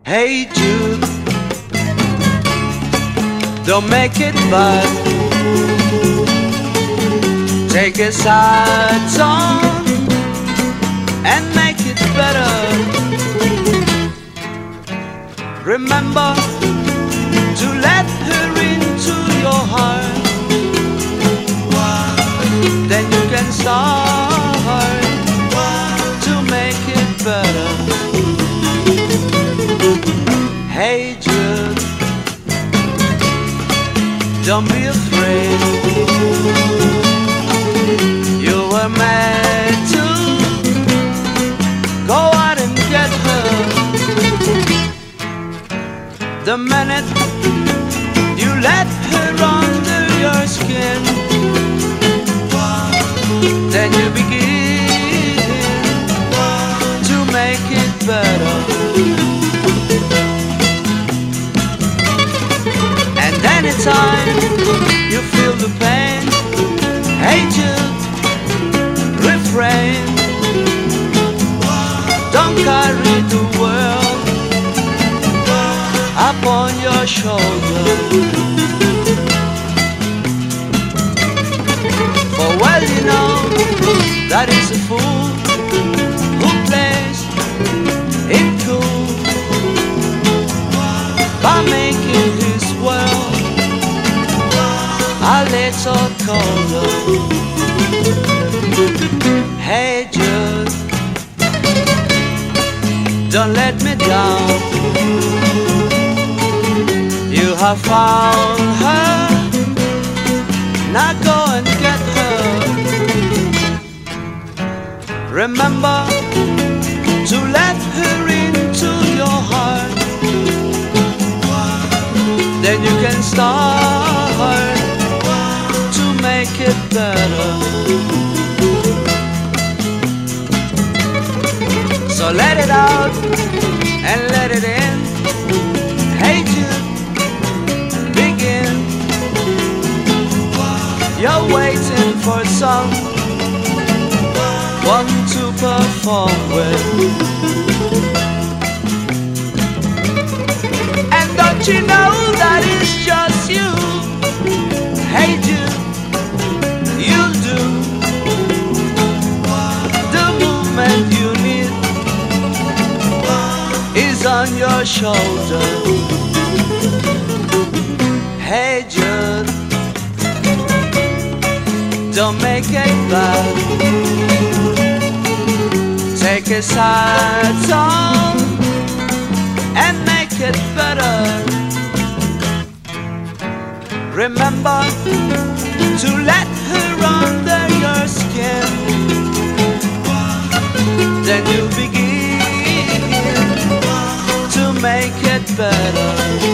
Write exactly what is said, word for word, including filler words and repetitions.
Hey Jude, don't make it bad. Take a sad song and make it better. Remember to let her into your heart. Then you can start to make it better. Hey Jude, don't be afraid. You were meant to go out and get her. The minute you let her under your skin, then you begin to make it better. And anytime you feel the pain, hey Jude, refrain. Don't carry the world upon your shoulder. For well you know that is a fool who plays it cool by making his world a little colder. Hey Jude, don't let me down. You have found her, now go and get her. Remember to let her into your heart. Then you can start to make it better. So let it out and let it in. Hey Jude, begin. You're waiting for someone to perform with. And don't you know that it's just you? Hey Jude, you'll do the movement you need is on your shoulder. Hey Jude, don't make it bad. Take a sad song and make it better. Remember to let her under your skin. Then you begin to make it better.